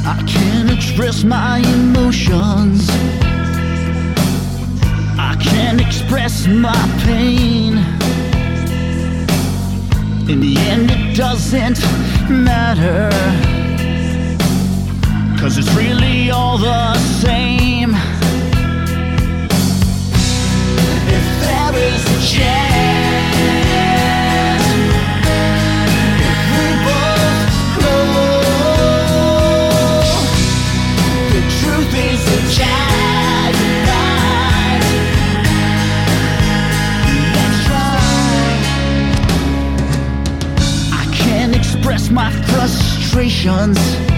I can't express my emotions. I can't express my pain. In the end it doesn't matter, 'cause it's really all the same. If there is a chance, if we both know the truth is a child tonight, let's try. I can't express my frustrations.